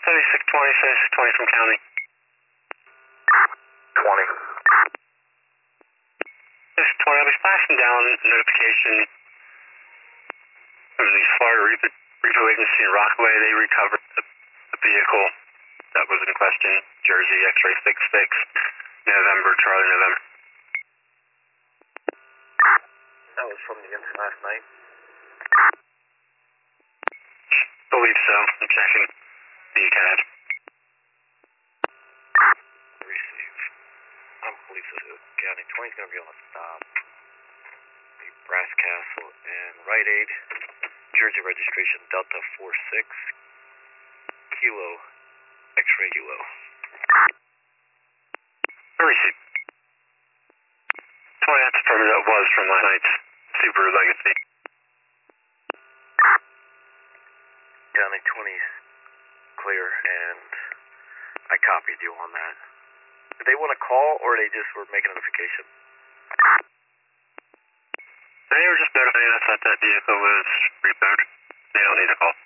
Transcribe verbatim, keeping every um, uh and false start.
seventy-six twenty, seventy-six twenty from county. twenty. seventy-six twenty, I'll be flashing down notification from the Florida Repo, Repo Agency in Rockaway. They recovered the, the vehicle that was in question, Jersey X-ray six six, November, Charlie November. That was from the incident last night? Believe so. I'm checking the C A D. Receive. I'm police of County. twenty's going to be on a stop. The Brass Castle and Rite Aid. Jersey registration Delta four six. Kilo. X-ray Kilo. Receive. twenty, that's affirmative. That was from last night's Subaru Legacy. County twenty's clear, and I copied you on that. Did they want to call, or they just were making a notification? They were just notifying us that that vehicle was repoed. They don't need a call.